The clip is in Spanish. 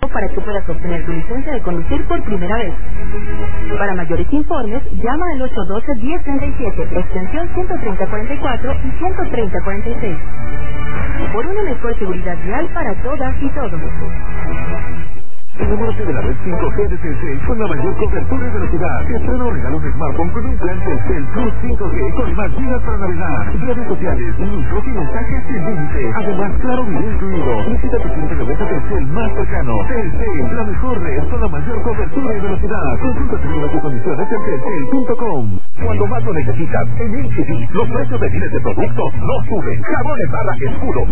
para que puedas obtener tu licencia de conducir por primera vez. Para mayores informes, llama al 812-1037, extensión 13044 y 13046. Por una mejor seguridad vial para todas y todos. Enamórate de la red 5G de Telcel con la mayor cobertura y velocidad. Te estrena o regala un smartphone con un plan Telcel Plus 5G con más gigas para navegar, redes sociales, micros y mensajes sin límite. Además, claro video incluido. Visita tu cliente de venta Telcel más cercano. Telcel, la mejor red con la mayor cobertura y velocidad. Consulta términos y condiciones en telcel.com. Cuando más lo necesitas, en HB, los precios de miles de productos no suben. Jabones barra escudo